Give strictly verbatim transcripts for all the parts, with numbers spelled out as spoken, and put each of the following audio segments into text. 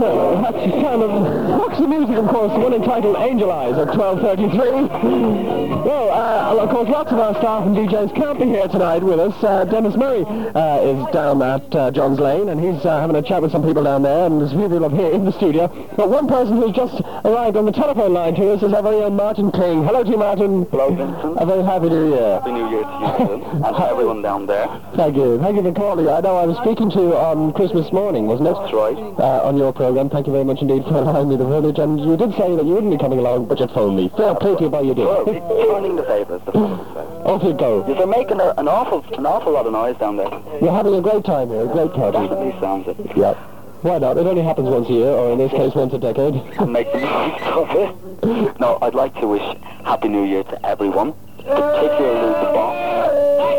Well, that's the sound of Roxy Music, of course, the one entitled Angel Eyes at twelve thirty-three. Well, uh, of course, lots of our staff and D Js can't be here tonight with us. Uh, Dennis Murray uh, is down at uh, John's Lane, and he's uh, having a chat with some people down there, and there's a few people up here in the studio. But one person who's just arrived on the telephone line to us is our very own Martin King. Hello to you, Martin. Hello, Vincent. A very happy New Year. Happy New Year to you, and to everyone down there. Thank you. Thank you for calling. I know I was speaking to you on Christmas morning, wasn't it? That's right. Uh, on your programme. Thank you very much indeed for allowing me the privilege. And you did say that you wouldn't be coming along, but you'd phone me. Fair play to you by you did. Well, returning the favours. Off you go. You're making a, an awful an awful lot of noise down there. We're having a great time here, a great party. Definitely sounds it. Yeah. Why not? It only happens once a year, or in this case, once a decade. And make the most of it. No, I'd like to wish Happy New Year to everyone, particularly the boss.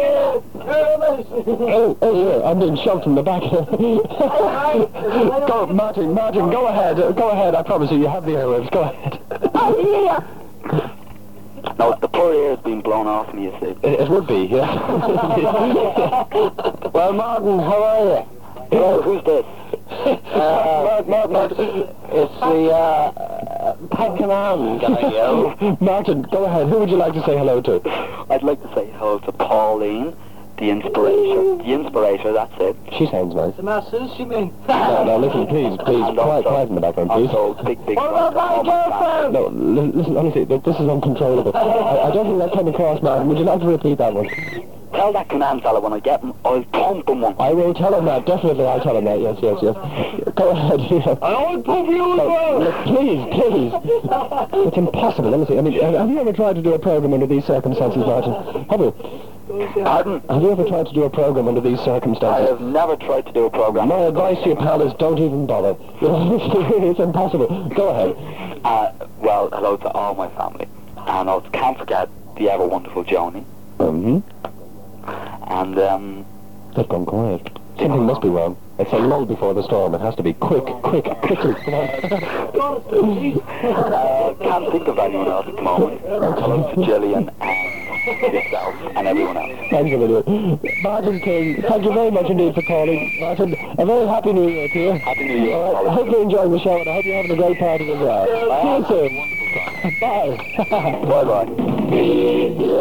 Oh, oh, yeah, I'm being shoved from the back here. Go, Martin, Martin, go ahead, go ahead, I promise you, you have the airwaves, go ahead. No, the poor air has been blown off me, you see. It, it would be, yeah. Well, Martin, how are you? Well, who's this? Uh, Martin, Martin. It's the, uh, Pac-Man guy, yo. Martin, go ahead, who would you like to say hello to? I'd like to say hello to Pauline, the inspiration. The inspirator, that's it. She sounds nice. The masses, you mean? No, no, listen, please, please, And quiet, also- quiet in the background, please. Also, big, big... What about my girlfriend? No, li- listen, honestly, th- this is uncontrollable. I, I don't think that came across, Martin. Would you like to repeat that one? Tell that Conan fella when I get him, I'll pump him one. I will tell him that, definitely I'll tell him that, yes, yes, yes. Go ahead, yeah. I will pump you as No, well! look, please, please. It's impossible, honestly. I mean, have have you ever tried to do a program under these circumstances, Martin? Have you? Pardon? Have you ever tried to do a program under these I circumstances? have never tried to do a program. My advice to you, pal, is don't even bother. It's impossible. Go ahead. Uh, well, hello to all my family. And I can't forget the ever wonderful Joni. Mm-hmm. And, um... They've gone quiet. Something must be wrong. It's a lull before the storm. It has to be quick, quick, quickly. Come on. uh, can't think of anyone else at the moment. Hello to Gillian and yourself and everyone else. Thanks a million. Martin King, thank you very much indeed for calling. Martin, a very happy New Year to you. Happy New Year. All right, I hope you're enjoying the show, and I hope you're having a great party as well. See you soon. Bye. Bye-bye.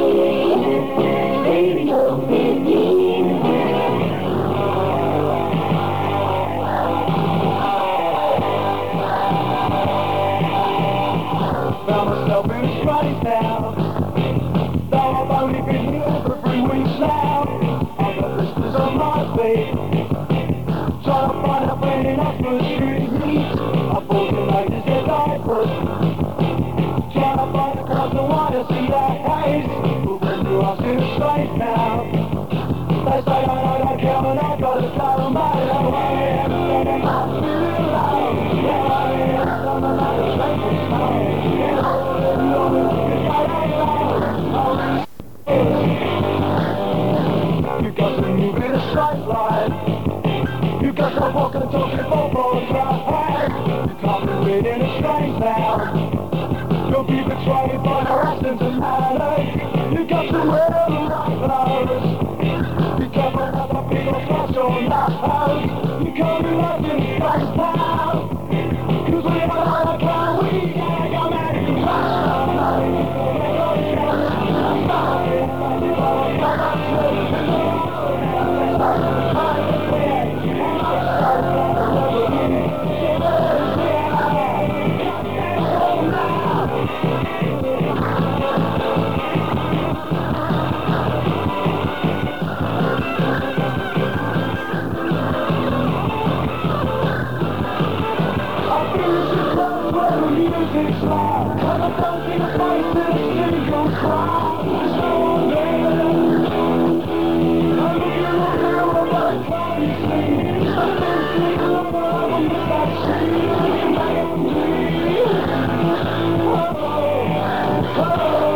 Found myself in a Scottish town. Thought I've only been here for three weeks now. I've got blisters on my feet. Trying to find a friend in Oxford Street. I bought the latest as I put. Trying to find a crowd that want to see that haze. But when you ask in a state now, they say I know don't care and I've got to go. Mate, I don't want to ever let it go. Yeah, I am on another state now. You got to move in a straight line. You got to walk and talk your football track. You can't move it in a straight town. You'll be betrayed by harassment and panic. You got to wear the right clothes. Be careful other people flash your nose. You can't be left in space now. Cause we have a car, we gotta go mad and crash. Music's loud, and I don't see the face in a single crowd. There's no one there. I'm looking up here with my cloudy sleep. I'm thinking of the album that I've seen. Back at me. Oh, oh, oh.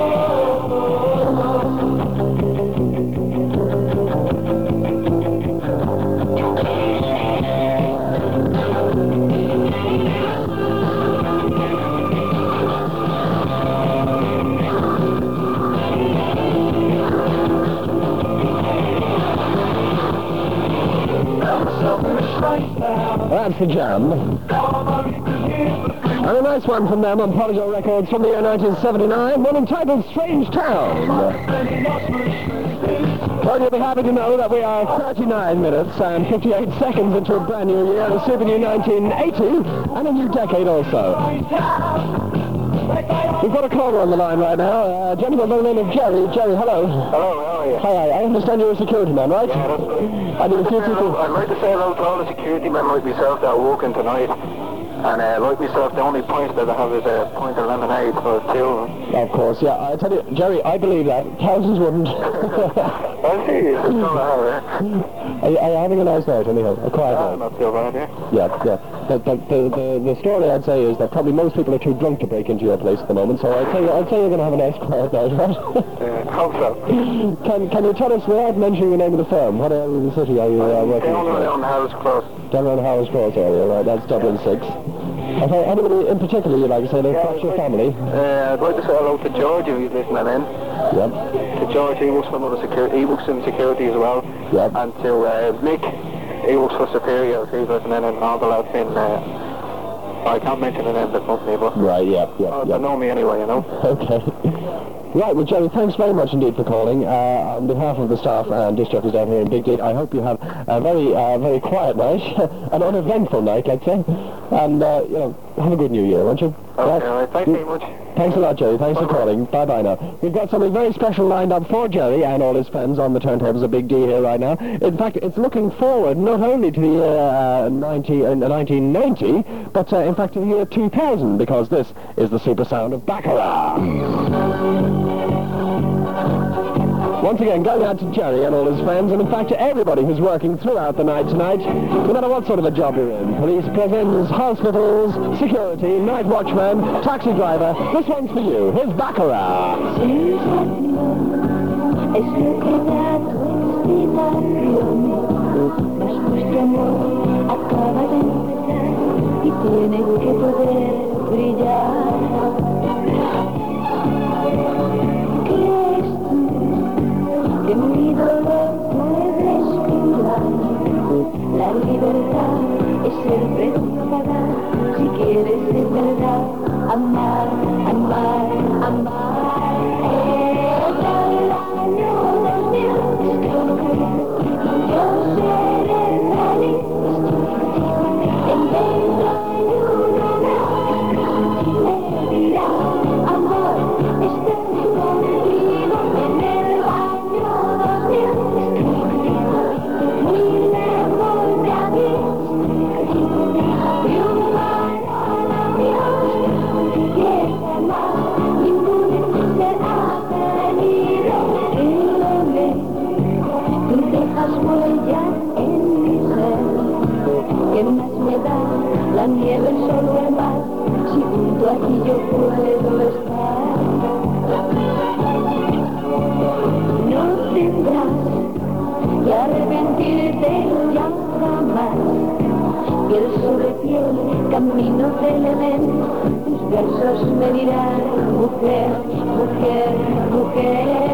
the Jam. And a nice one from them on Polygon Records from the year nineteen seventy-nine, one entitled Strange Town. Well, you'll be happy to know that we are thirty-nine minutes and fifty-eight seconds into a brand new year, a super new nineteen eighty, and a new decade also. We've got a caller on the line right now, a uh, gentleman by the name of Jerry. Jerry, hello. Hello, how are you? Hi, I understand you're a security man, right? Yeah, that's right. I mean, a few people... I'd like to say hello to all the security men like myself that are working tonight. And uh, like myself, the only point that I have is a pint of lemonade for two. Of course, yeah. I tell you, Jerry, I believe that. Thousands wouldn't. I see. That's all I have, eh? Are you, are you having a nice night, anyhow? A quiet Ah, night? not too bad, yeah. Yeah, yeah. The, the, the, the, the story I'd say is that probably most people are too drunk to break into your place at the moment, so I'd say, I'd say you're going to have a nice quiet night, right? Yeah, hope so. Can, can you tell us, without mentioning the name of the firm, what area of the city are you uh, working Down with? on House Cross. Down around Howard's Cross area, right? That's Dublin six. Okay, anybody in particular you'd like to say, Yeah, across your family? Uh, I'd like to say hello to George if he's listening in. Yep. To George, he works for another security, he works in security as well. Yep. And to uh, Mick, he works for Superior, if he's listening in, and all the lads in, uh, I can't mention the name of the company, but Right, yeah, yeah, oh, yeah. they know me anyway, you know. Okay. Right, well, Jerry, thanks very much indeed for calling. Uh, on behalf of the staff and disc jockeys down here in Big Gate, I hope you have a very, uh, very quiet night, an uneventful night, let's say, and, uh, you know, have a good New Year, won't you? Okay, Right? all right, thanks very much. Thanks a lot, Jerry. Thanks for calling. Bye-bye now. We've got something very special lined up for Jerry and all his friends on the turntables of Big D here right now. In fact, it's looking forward not only to the year uh, ninety, uh, nineteen ninety, but uh, in fact to the year two thousand, because this is the super sound of Baccarat. Once again, going out to Jerry and all his friends, and in fact to everybody who's working throughout the night tonight, no matter what sort of a job you're in. Police, prisons, hospitals, security, night watchman, taxi driver. This one's for you. Here's Baccarat. Es lo que da tu inspiración, mas nuestro amor acaba de empezar y tiene que poder brillar. ¿Crees tú que mi dolor puede respirar? La libertad es el precio a pagar si quieres de verdad amar, amar, amar. Yo seré feliz en veinte años me dirá amor, estoy contigo en el año dos mil, muy lejos de aquí y un varón adiós que jamás ninguno se ha tenido y lo ve. Tú dejas huella en mi ser, que más me da la nieve, el sol o el mar, si junto a ti yo puedo estar. No tendrás que arrepentirte ya jamás, piel sobre piel, camino del Edén, tus versos me dirán, mujer, mujer, mujer.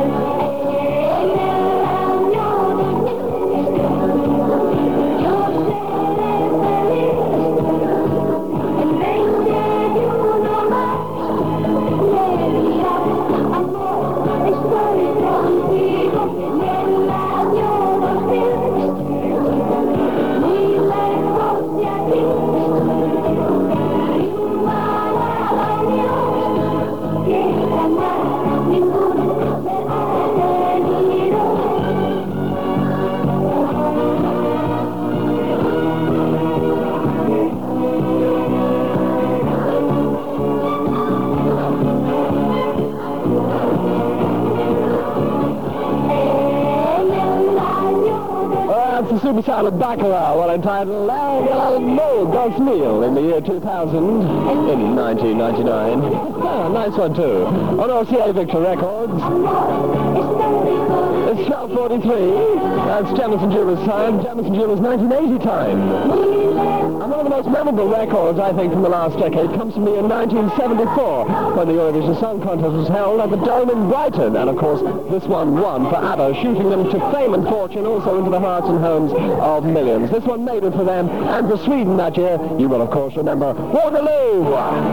That's the super sound of Baccarat, well entitled La No Dos Mil in the year two thousand, in nineteen ninety-nine. Ah, nice one too. On O C A Victor Records. It's twelve forty-three. That's Jamison Jewelers time. Jamison Jewelers nineteen eighty time. And one of the most memorable records, I think, from the last decade comes from the year nineteen seventy-four, when the Eurovision Song Contest was held at the Dome in Brighton. And of course, this one won for ABBA, shooting them to fame and fortune, also into the hearts and homes of millions. This one made it for them and for Sweden. that year, you will, of course, remember Waterloo.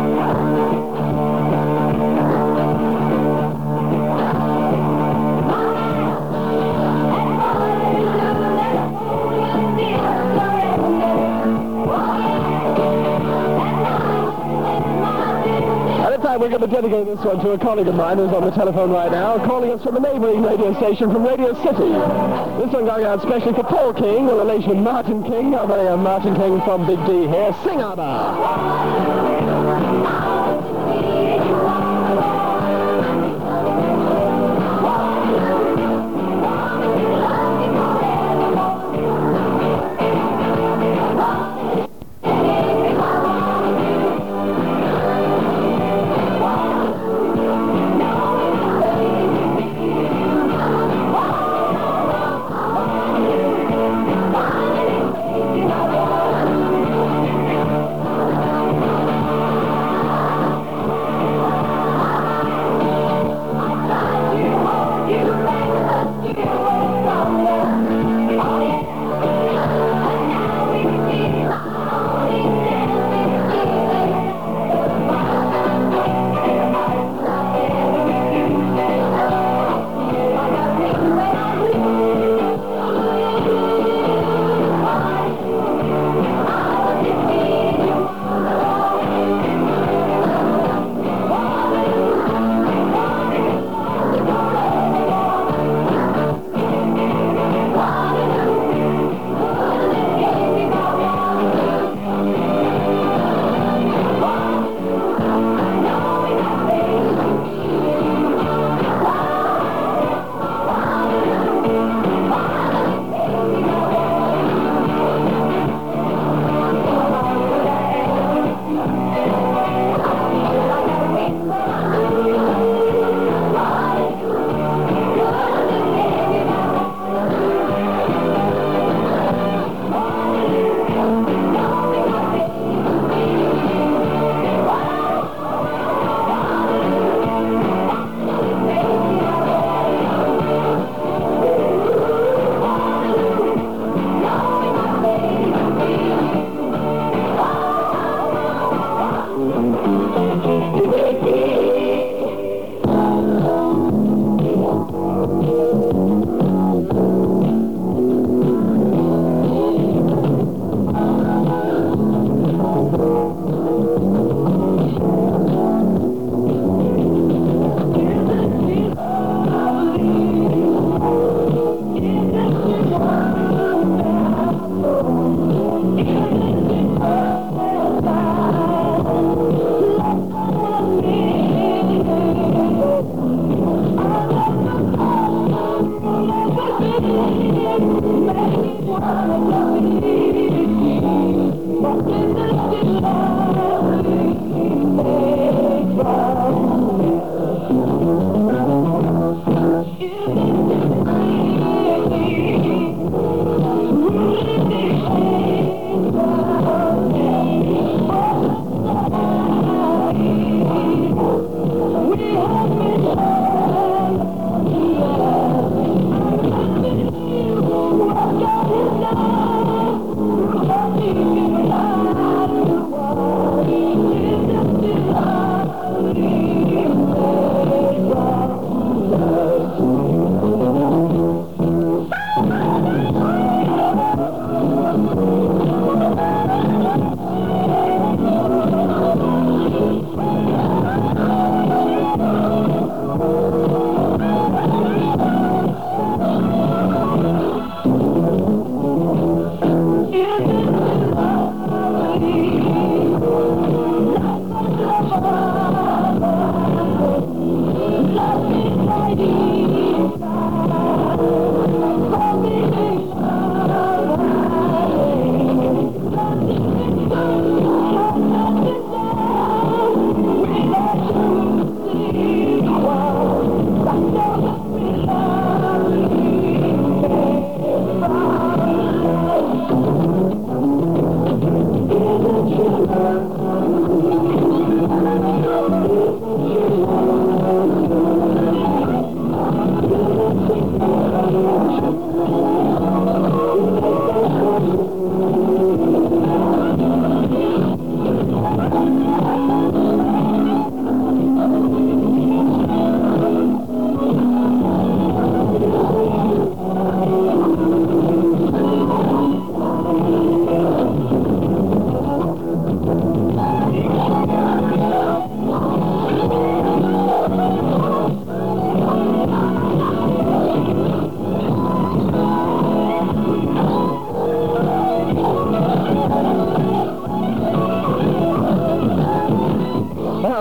We're going to dedicate this one to a colleague of mine who's on the telephone right now, calling us from a neighbouring radio station from Radio City. This one going out especially for Paul King, a relation with Martin King, our very own Martin King from Big D here. Sing ABBA!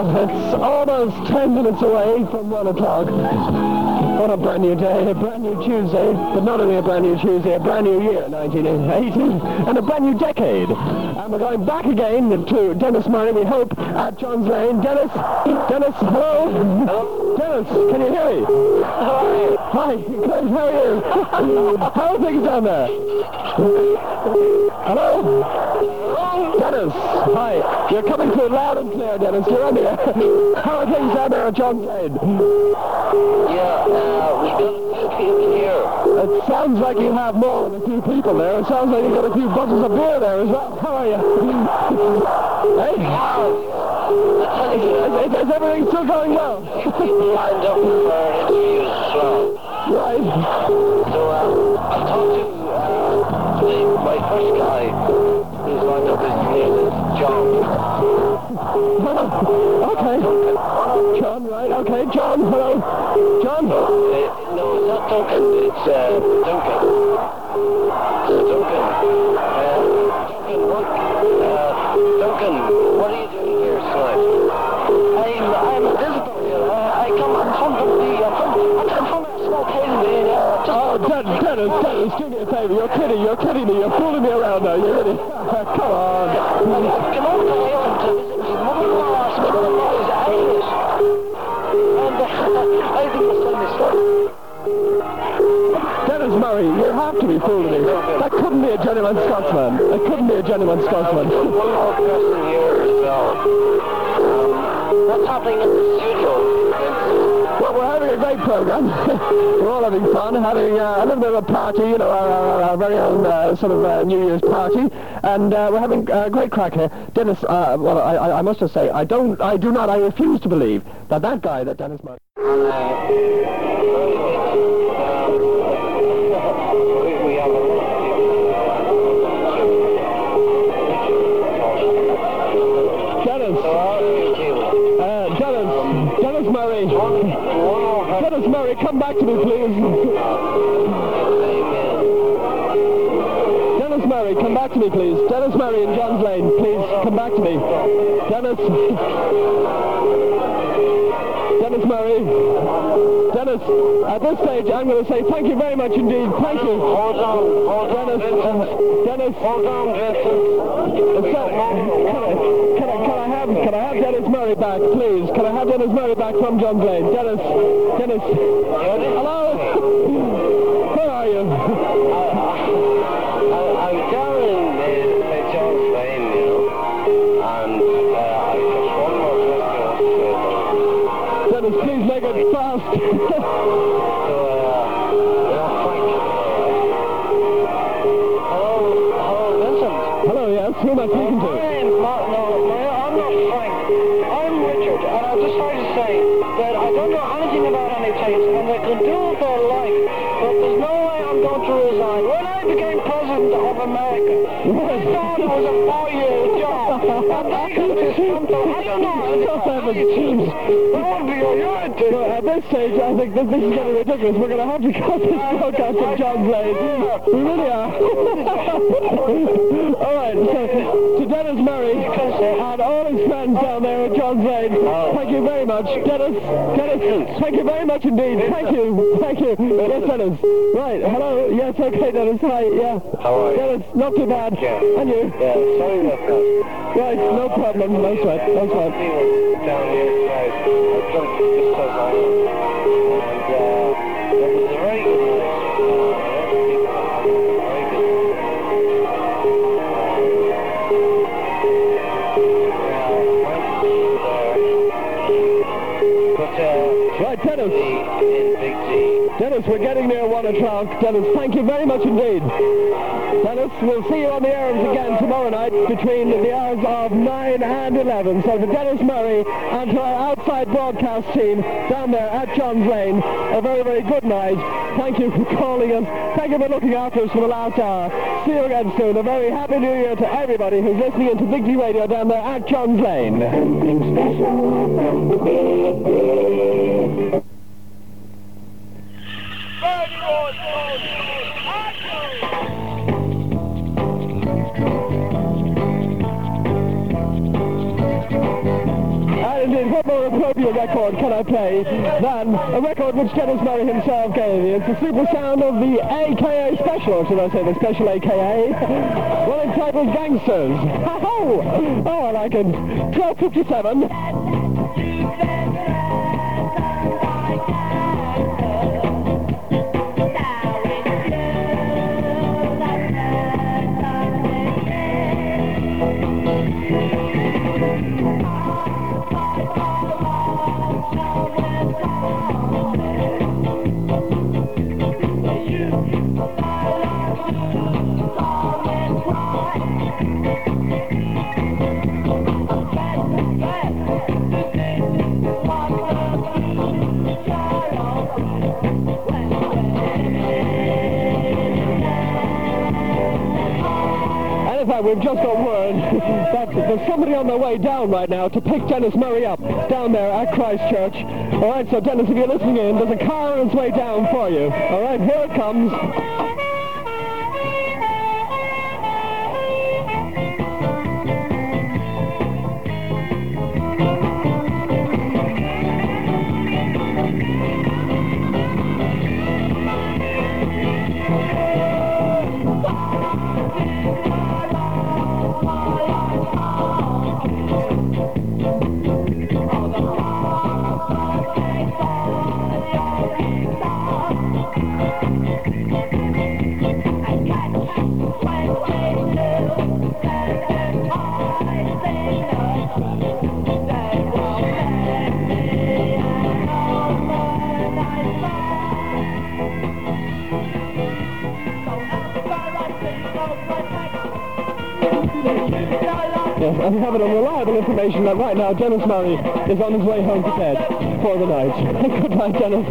Well, it's almost ten minutes away from one o'clock. What a brand new day, a brand new Tuesday, but not only a brand new Tuesday, a brand new year, nineteen eighty, and a brand new decade. And we're going back again to Dennis Murray, we hope, at John's Lane. Dennis, Dennis, hello? Hello? Dennis, can you hear me? How are you? Hi, good, how are you? How are things down there? Hello? Dennis, hi. You're coming through loud and clear, Dennis. You're on here. How are things down there at John's Lane? Yeah, uh, we got a few people here. It sounds like you have more than a few people there. It sounds like you've got a few bottles of beer there as well. How are you? Hey? Is, is, is everything still going well? People lined up for interviews as well. Right. So uh, I talked to uh, the, my first guy who's lined up. His name is John. Okay. John, right, okay. John, hello. John? Uh, no, it's not Duncan. It's uh, Duncan. It's Duncan. Uh, Duncan, what? Uh, Duncan, what are you doing here tonight? I'm, I'm visible here. Uh, I come I'm from the, I'm from, I'm from a small town in, uh, just... Oh, Den- Dennis, Dennis, do me a favor. You're kidding, you're kidding me. You're fooling me around now. You're really... Come on. I came over to Ireland to visit my mother-in-law last week. My mother is Irish. And uh, I think it's telling the story. Dennis Murray, you have to be fooling me. That couldn't be a genuine Scotsman. That couldn't be a genuine Scotsman. One more person here as well. Um, what's happening in the studio? Well, we're having a great program. We're all having fun, having uh, a little bit of a party, you know, our, our, our very own uh, sort of uh, New Year's party, and uh, we're having a great crack here. Dennis, uh, well, I, I, I must just say, I don't, I do not, I refuse to believe that that guy, that Dennis Murray... Dennis Murray. Dennis Murray, come back to me, please. Dennis Murray, come back to me, please. Dennis Murray in John's Lane, please, come back to me. Dennis. Dennis Murray. Dennis, at this stage, I'm going to say thank you very much indeed. Thank you. Hold on, hold on, Dennis, uh, Dennis. Hold on, Vincent. Uh, so, can, I, can, I, can I have can I have Dennis Murray back, please? Can I have Dennis Murray back from John's Lane? Dennis, Dennis. Hello? Where are you? I, I'm down in uh, John's Lane, you know, and uh, I've just one more question. Dennis, please make it fast. So, uh, yeah, Frank. Hello, hello, Vincent. Hello, yes, who am I speaking to? I'm not, no, no, I'm not Frank. I'm Richard, and I just tried to say that I don't know anything about any tapes, and they can do what they like, but there's no way I'm going to resign. When I became president of America, I thought it was a four-year job, and I got this something, I don't know, I don't have a chance. That would be a good thing. No, at this stage, I think this, this is getting ridiculous. We're going to have to cut this broadcast from John's Lane. We really are. All right, so to Dennis Murray and all his friends down there at John's Lane, thank you very much. Dennis, Dennis, thank you very much indeed. Thank you, thank you. Yes, Dennis. Right, hello. Yes, okay, Dennis. Hi, yeah. How are you? Dennis, not too bad. Yeah. And you? Yeah, sorry about that. Right, no problem. No sweat, no sweat. Down here tonight, I jumped just as I am, and uh, it was a very good night. Uh, very good. Yeah, but uh, Right, Dennis. in Big T. Dennis, we're getting near one o'clock. Dennis, thank you very much indeed. Dennis, we'll see you on the air again tomorrow night between the hours of nine and eleven. So to Dennis Murray and to our outside broadcast team down there at John's Lane, a very, very good night. Thank you for calling us. Thank you for looking after us for the last hour. See you again soon. A very happy new year to everybody who's listening into Big G Radio down there at John's Lane. Something special from the big day. And indeed, what more appropriate record can I play than a record which Dennis Murray himself gave me? It's the super sound of the A K A special, or should I say the special A K A? Well, entitled Gangsters. Oh, oh, I like it. twelve fifty-seven. In fact, we've just got word that there's somebody on their way down right now to pick Dennis Murray up down there at Christchurch. All right, so Dennis, if you're listening in, there's a car on its way down for you. All right, here it comes. Yes, and we have it on reliable information that right now Dennis Murray is on his way home to bed for the night. Good night, Dennis.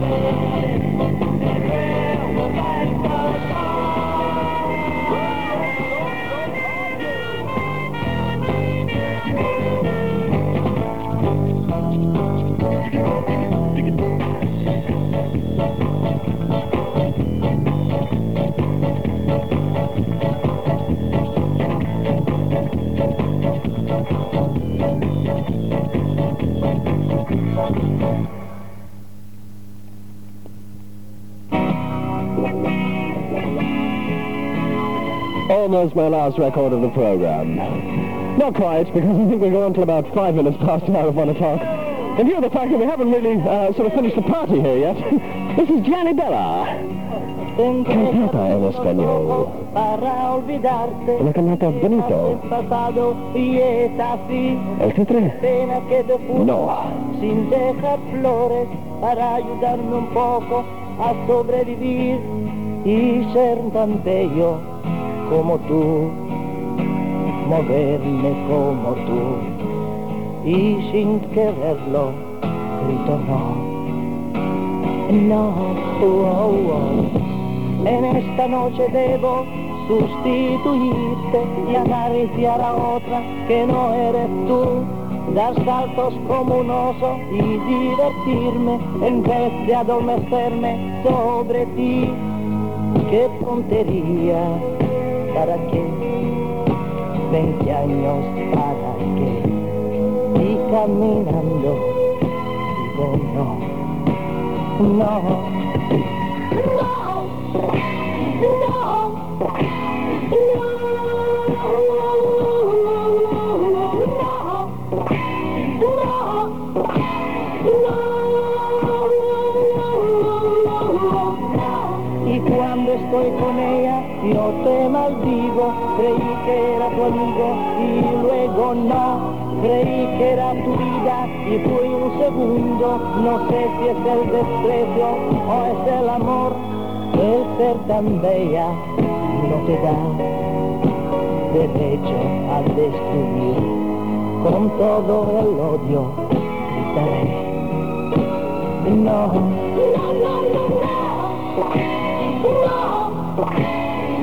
Almost my last record of the program. Not quite, because I think we're going until about five minutes past the hour of one o'clock. In view of the fact that we haven't really uh, sort of finished the party here yet, this is Gianni Bella. Cantata en español. Una cantata bonito. ¿El titre? No. Sin dejar flores para ayudarme un poco a sobrevivir y ser tan bello como tú, moverme como tú, y sin quererlo grito no, no, oh, oh. En esta noche debo sustituirte y acariciar a otra que no eres tú, dar saltos como un oso y divertirme en vez de adormecerme sobre ti. ¡Qué tontería! ¿Para qué? Veinte años, ¿para qué? Y caminando digo no, no, no, y cuando estoy con ella yo te maldigo, creí que era tu amigo y luego no, creí que era tu vida y fui un segundo, no sé si es el desprecio o es el amor, el ser tan bella no te da derecho a destruir, con todo el odio gritaré, no, no, no, no, no, no.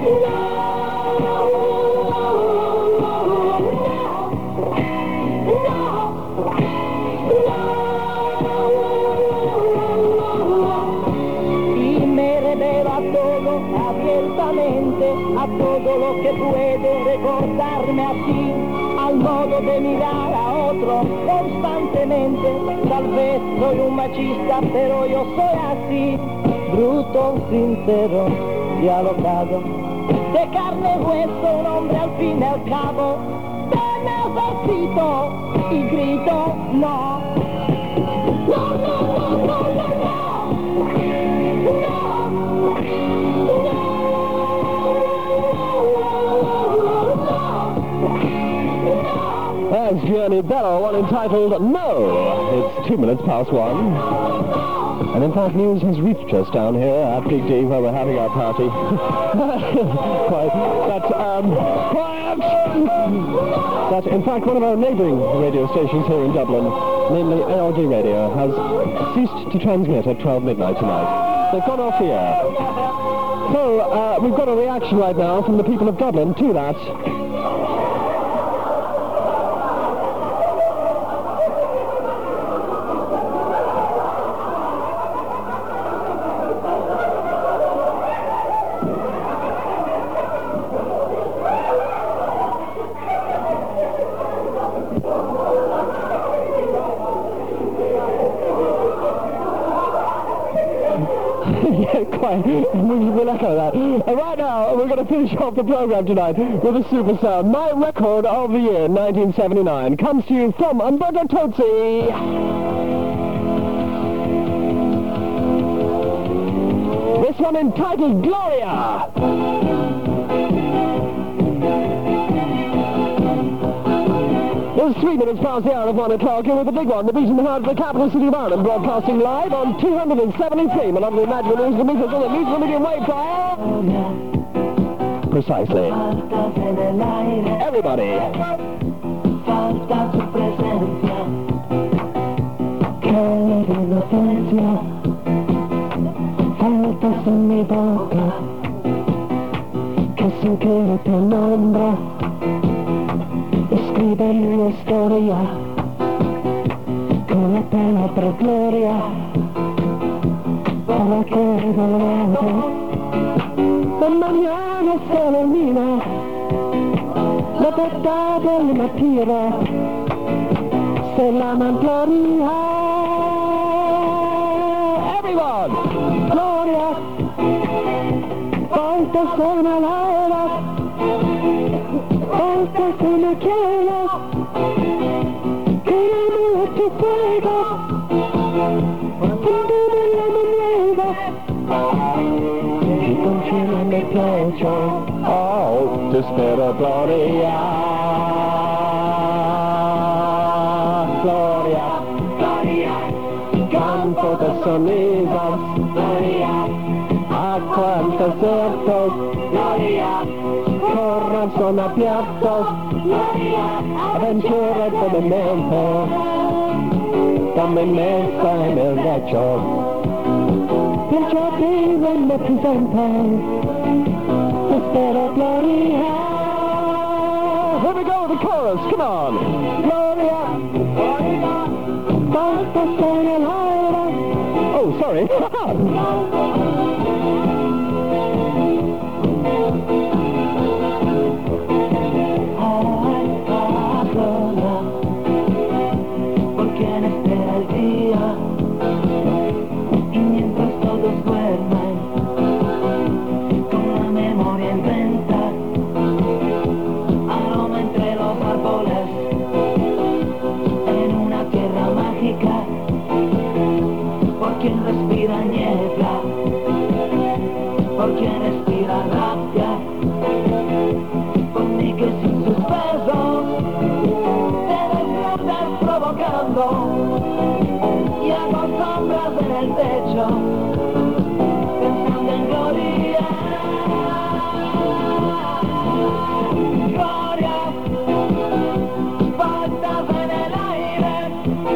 Y me revela todo abiertamente a todo lo que puede recordarme a ti, al modo de mirar a otro constantemente. aparentemente, tal vez soy un machista, pero yo soy así, bruto, sincero y alocado, de carne y hueso, un hombre al fin y al cabo, te necesito y grito no. No, no, no, no, no, no. That's Gianni Bello, one entitled No. It's two minutes past one. And in fact, news has reached us down here at Big D where we're having our party. Quite. That, um, quiet! That, in fact, one of our neighbouring radio stations here in Dublin, namely A R D Radio, has ceased to transmit at twelve midnight tonight. They've gone off the air. So, uh, we've got a reaction right now from the people of Dublin to that. Yeah, quite. We will echo that. And right now, we're going to finish off the program tonight with a super sound. My record of the year, nineteen seventy-nine, comes to you from Umberto Tozzi. This one entitled Gloria. It's three minutes past the hour of one o'clock. Here with the big one, the beat in the heart of the capital city of Ireland, broadcasting live on two hundred seventy-three. My lovely imaginary news meters on the news for medium wave trial. Precisely. Everybody. Falta tu presencia, que la inocencia, faltas en mi boca, que sin querer te nombra. Escribe mi historia con la palabra gloria para que volverte. La mañana se ilumina, la verdad del matira se llama gloria. Everyone! Gloria, faltas en el aire, faltas en la quiera, queremos a tu fuego, fundido en la nieve, y conchila en el pecho. Oh, te espero, Gloria. Gloria. Gloria. Campo de sonidos. Gloria. Acqua en desertos. Gloria. Corazón abierto. Gloria. Aventura de mi mente. Dame mesa en el lecho. Yo vivo en mi presente. Espero Gloria. Here we go with the chorus, come on. Gloria. Faltas en el aire. Oh, sorry. Ay, Gloria, ¿por quién espera el día? Y mientras todos duermen, con la memoria inventa aroma entre los árboles, en una tierra mágica, por quien respira niebla, por quien respira rabia, por mí que sin sus besos te deslumbran provocando, y hago sombras en el techo, pensando en Gloria. Gloria, faltas en el aire,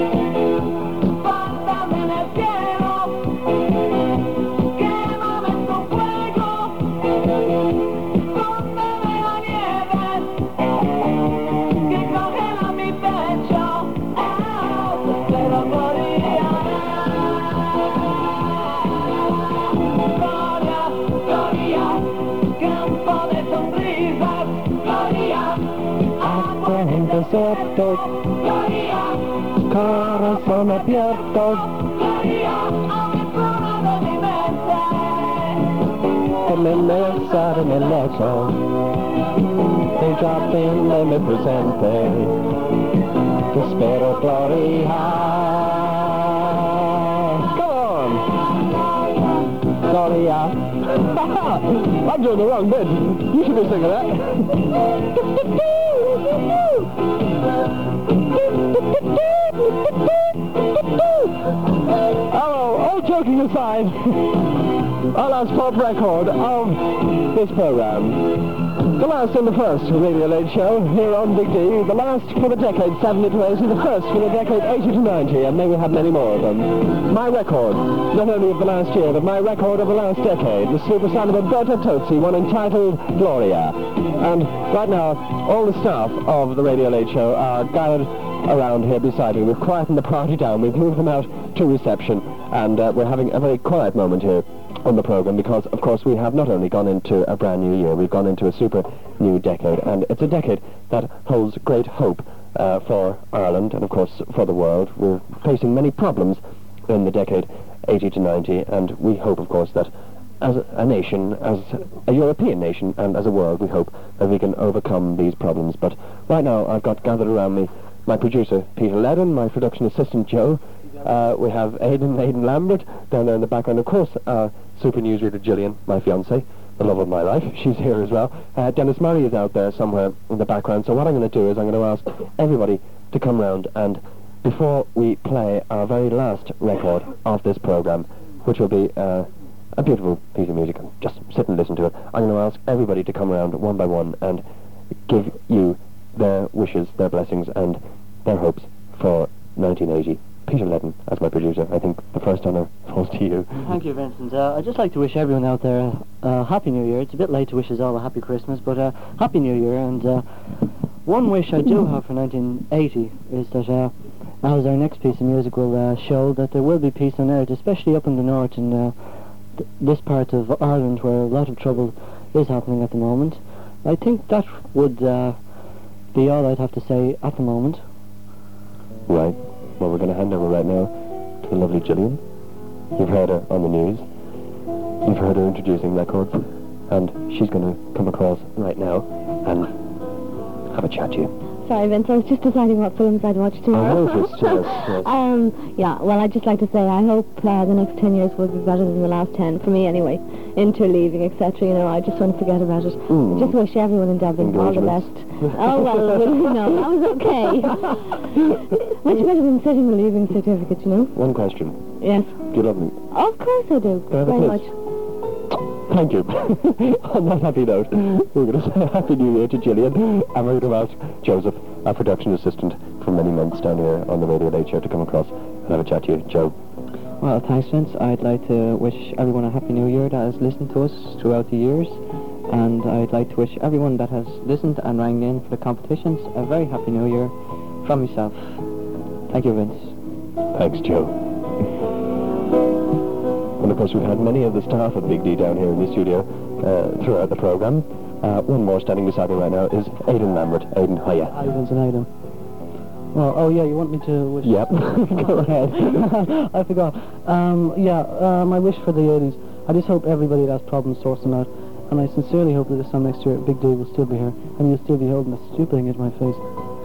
faltas en el cielo, quémame en tu fuego, pónteme la nieve, que congela mi pecho. Oh, te espero, Gloria. corazón abierto. En el mesa, en el lecho, they drop in and me presente. Te espero, Gloria. Come on, Gloria. I'm doing the wrong bit. You should be singing that. Oh, all joking aside, our last pop record of this program. The last and the first Radio Late Show here on Big D. The last for the decade seventy to eighty, the first for the decade eighty to ninety, and may we have many more of them. My record, not only of the last year, but my record of the last decade, the super sound of Roberto Tozzi, one entitled Gloria. And right now, all the staff of the Radio Late Show are gathered around here beside me. We've quietened the party down, we've moved them out to reception, and uh, we're having a very quiet moment here on the program because, of course, we have not only gone into a brand new year, we've gone into a super new decade, and it's a decade that holds great hope uh, for Ireland and, of course, for the world. We're facing many problems in the decade eighty to ninety, and we hope, of course, that as a nation, as a European nation, and as a world, we hope that we can overcome these problems. But right now, I've got gathered around me my producer, Peter Ledden, my production assistant, Joe. Uh, we have Aidan, Aidan Lambert down there in the background. Of course, uh, super newsreader Gillian, my fiancée, the love of my life. She's here as well. Uh, Dennis Murray is out there somewhere in the background. So what I'm going to do is I'm going to ask everybody to come round, and before we play our very last record of this program, which will be uh, a beautiful piece of music, and just sit and listen to it, I'm going to ask everybody to come around one by one and give you their wishes, their blessings, and their hopes for nineteen eighty. Peter Ledden, as my producer, I think the first honour falls to you. Thank you, Vincent. Uh, I'd just like to wish everyone out there a uh, Happy New Year. It's a bit late to wish us all a Happy Christmas, but uh, Happy New Year. And uh, one wish I do have for nineteen eighty is that, uh, as our next piece of music will uh, show, that there will be peace on earth, especially up in the north in uh, th this part of Ireland where a lot of trouble is happening at the moment. I think that would uh, be all I'd have to say at the moment. Right. Well, we're going to hand over right now to the lovely Gillian. You've heard her on the news. You've heard her introducing records. And she's going to come across right now and have a chat to you. Sorry, Vince, I was just deciding what films I'd watch tomorrow. Oh, yes, yes, yes. um, yeah, well, I'd just like to say I hope uh, the next ten years will be better than the last ten, for me anyway. Interleaving, et cetera, you know, I just want to forget about it. Mm. I just wish everyone in Dublin all the best. Oh, well, no, that was okay. Much better than sitting the leaving certificate, you know? One question. Yes. Do you love me? Of course I do. Can I have a Very kiss? much. Thank you. On that happy note, we're going to say Happy New Year to Gillian, and we're going to ask Joseph, our production assistant for many months down here on the Radio Late Show, to come across and have a chat to you. Joe. Well, thanks, Vince. I'd like to wish everyone a Happy New Year that has listened to us throughout the years. And I'd like to wish everyone that has listened and rang in for the competitions a very Happy New Year from myself. Thank you, Vince. Thanks, Joe. And of course, we've had many of the staff of Big D down here in the studio uh, throughout the program. Uh, one more standing beside me right now is Aidan Lambert. Aidan, hiya. Hi, Vince and Aidan. Well, oh yeah, you want me to wish? Yep. Go ahead. I forgot. Um, yeah, uh, my wish for the eighties. I just hope everybody that has problems sorts them out. And I sincerely hope that this time next year, Big D will still be here, and you'll still be holding that stupid thing at my face.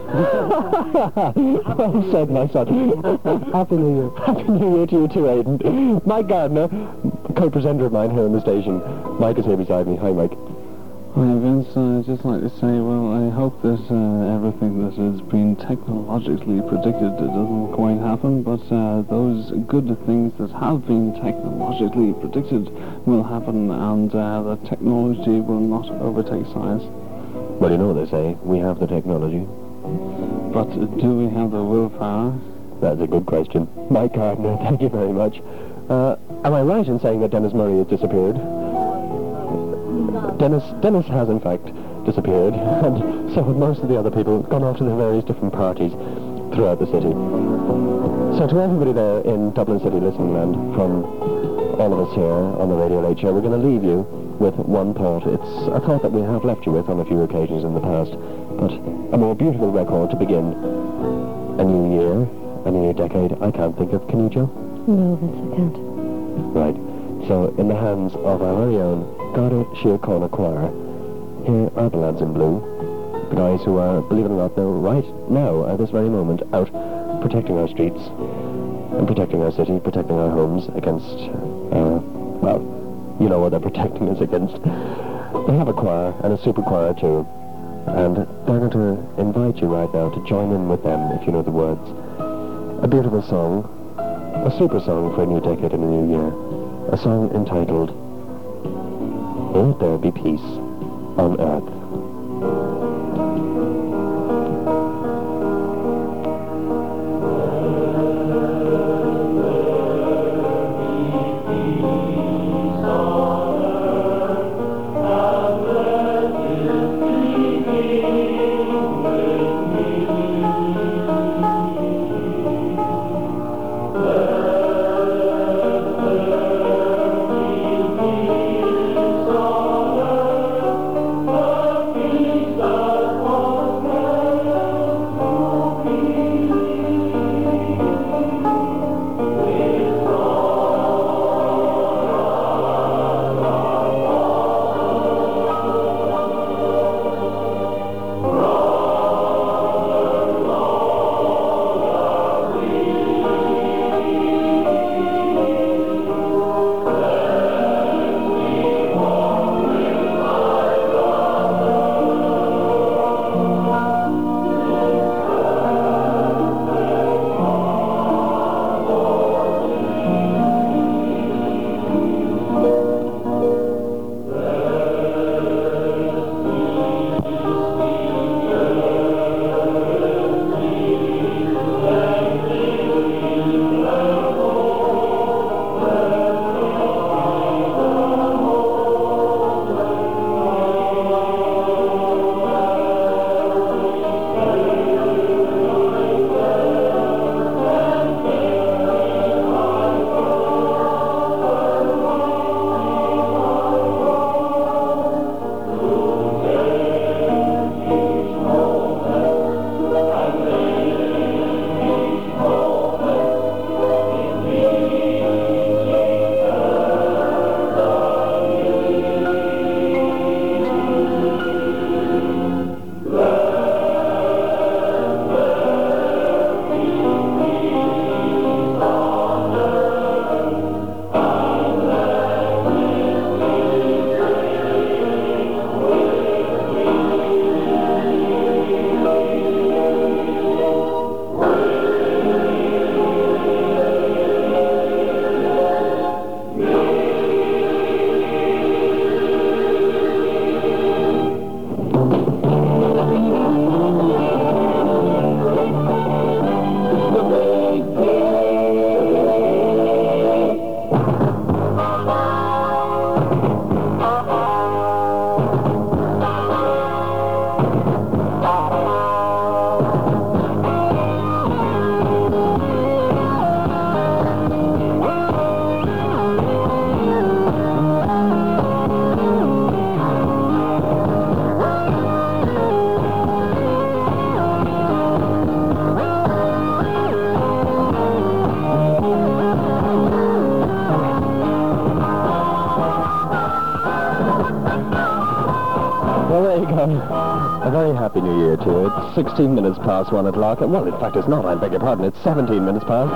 Well said, my son. Happy New Year. Happy New Year to you too, Aidan. Mike Gardner, co-presenter of mine here on the station. Mike is here beside me. Hi, Mike. Hi, Vince. Uh, I'd just like to say, well, I hope that uh, everything that has been technologically predicted doesn't quite happen, but uh, those good things that have been technologically predicted will happen, and uh, that technology will not overtake science. Well, you know what they say. We have the technology. But do we have the willpower? That's a good question. Mike Gardner, thank you very much. Uh, am I right in saying that Dennis Murray has disappeared? Dennis Dennis has, in fact, disappeared, and so have most of the other people gone off to their various different parties throughout the city. So to everybody there in Dublin City listening land, from all of us here on the Radio Late Show, we're going to leave you with one thought. It's a thought that we have left you with on a few occasions in the past, but a more beautiful record to begin a new year, a new decade, I can't think of. Can you, Joe? No, Vince, I can't. Right. So, in the hands of our very own Garda Síochána Choir, here are the lads in blue. The guys who are, believe it or not, though, right now, at this very moment, out protecting our streets and protecting our city, protecting our homes against, uh, well, you know what they're protecting us against. They have a choir, and a super choir too, and they're going to invite you right now to join in with them, if you know the words. A beautiful song, a super song for a new decade and a new year, a song entitled, Let There Be Peace on Earth. A very happy new year to you. It's sixteen minutes past one o'clock. Well, in fact, it's not. I beg your pardon. It's seventeen minutes past.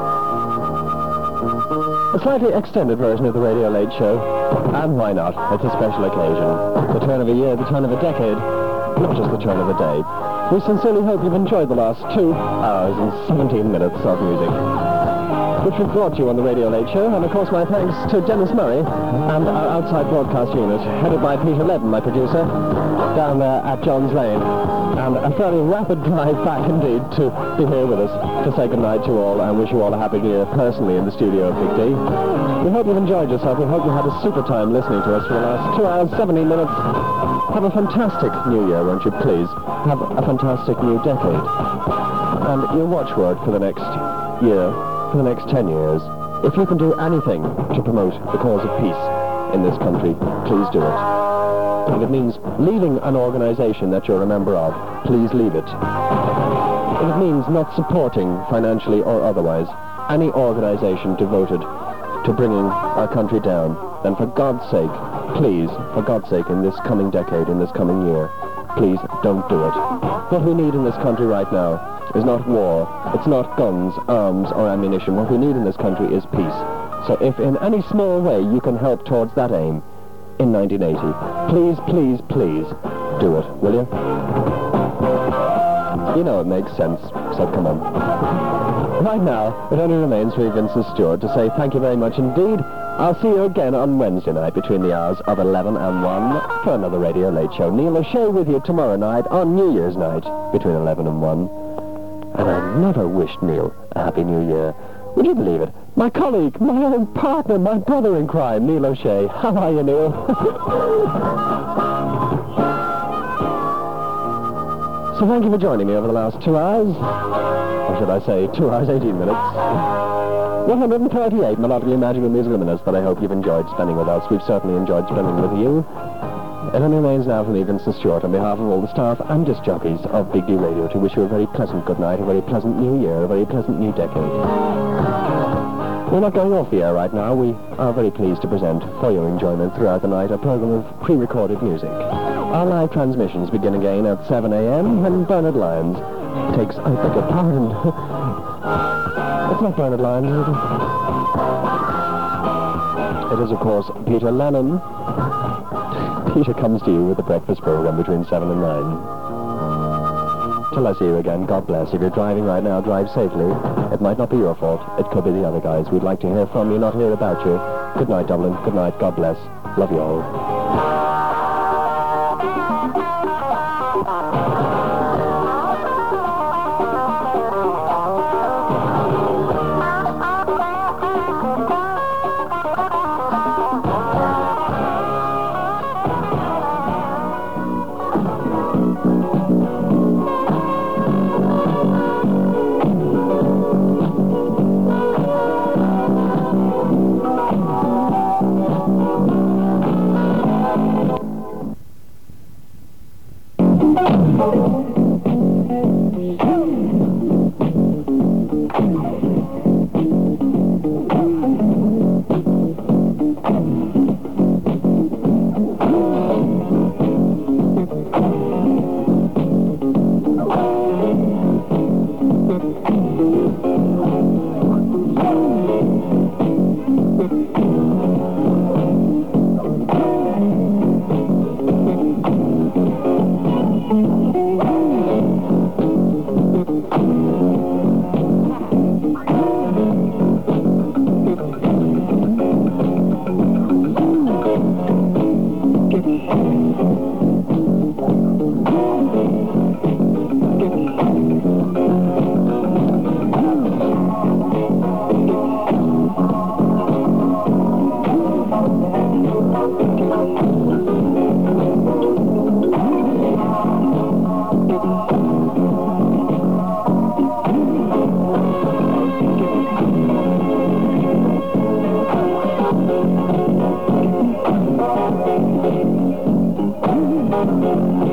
A slightly extended version of the Radio Late Show. And why not? It's a special occasion. The turn of a year, the turn of a decade, not just the turn of a day. We sincerely hope you've enjoyed the last two hours and seventeen minutes of music, which we've brought to you on the Radio Late Show, and of course my thanks to Dennis Murray and our outside broadcast unit, headed by Peter Levin, my producer, down there at John's Lane. And a fairly rapid drive back indeed to be here with us to say goodnight to you all and wish you all a happy new year personally in the studio of Big D. We hope you've enjoyed yourself. We hope you had a super time listening to us for the last two hours, seventeen minutes. Have a fantastic new year, won't you, please? Have a fantastic new decade. And your watchword for the next year, for the next ten years, if you can do anything to promote the cause of peace in this country, please do it. If it means leaving an organization that you're a member of, please leave it. if it means not supporting, financially or otherwise, any organization devoted to bringing our country down, then for God's sake, please, for God's sake, in this coming decade, in this coming year, please don't do it. What we need in this country right now is not war, it's not guns, arms, or ammunition. What we need in this country is peace. So if in any small way you can help towards that aim in nineteen eighty, please, please, please do it, will you? You know it makes sense, so come on. Right now, it only remains for me, Vincent Stewart, to say thank you very much indeed. I'll see you again on Wednesday night between the hours of eleven and one for another Radio Late Show. Neil O'Shea with you tomorrow night on New Year's night between eleven and one. And I never wished Neil a Happy New Year. Would you believe it? My colleague, my own partner, my brother in crime, Neil O'Shea. How are you, Neil? So thank you for joining me over the last two hours. Or should I say, two hours, eighteen minutes. one hundred thirty-eight melodically imaginary musical minutes that I hope you've enjoyed spending with us. We've certainly enjoyed spending with you. It only remains now for me, Vincent Stewart, on behalf of all the staff and disc jockeys of Big D Radio, to wish you a very pleasant good night, a very pleasant new year, a very pleasant new decade. We're not going off the air right now. We are very pleased to present, for your enjoyment throughout the night, a program of pre-recorded music. Our live transmissions begin again at seven a m when Bernard Lyons takes... I beg your pardon. It's not Bernard Lyons, is it? It is, of course, Peter Lennon. Peter comes to you with the breakfast program between seven and nine. Till I see you again, God bless. If you're driving right now, drive safely. It might not be your fault. It could be the other guys. We'd like to hear from you, not hear about you. Good night, Dublin. Good night. God bless. Love you all.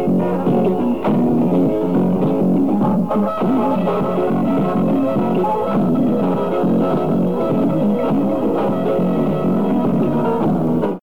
Thank you.